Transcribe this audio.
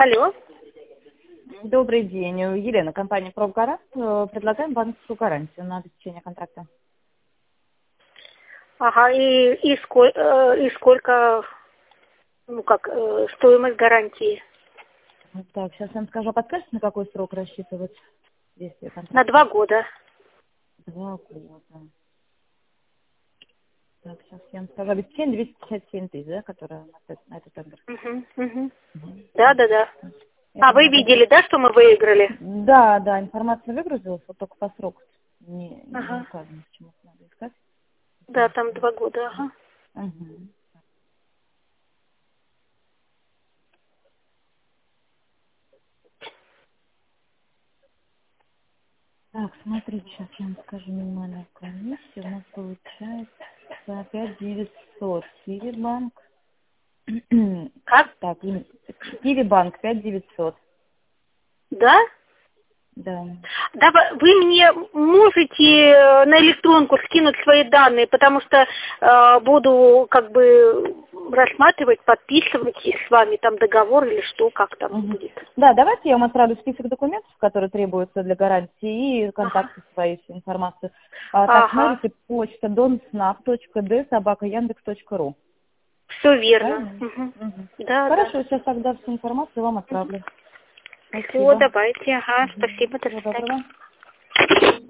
Алло. Добрый день. Елена, компания «Промгарант». Предлагаем банковскую гарантию на обеспечение контракта. Ага, и сколько, стоимость гарантии? Так, сейчас я вам скажу. Подскажете, на какой срок рассчитывать действие На контракта? 2 года. 2 года. Так, сейчас я вам скажу. Обеспечение 257 тысяч, да, которое на этот тендер. Угу. Мгм. Да, да, да. Это А вы надо... видели, да, что мы выиграли? Да, информация выгрузилась, вот только по сроку не Ага. указано, почему надо искать. Да, там 2 года, ага. Угу. Так, смотрите, сейчас я вам скажу минимальную комиссию. У нас получается 5900. Киви-банк. Как? Так, Киви-банк 5900. Да? Да. Да, вы мне можете на электронку скинуть свои данные, потому что буду рассматривать, подписывать с вами там договор или что, как там Мгм. будет. Да, давайте я вам отправлю список документов, которые требуются для гарантии, и Ага. контакты свои, всю информацию. Так, Ага. смотрите, почта donsnap.d@yandex.ru. Все верно. Правильно? Угу. Мгм. Да, да. Хорошо, сейчас тогда всю информацию вам отправлю. Все, Спасибо. давайте. Ага, спасибо, до Всего доброго. свидания.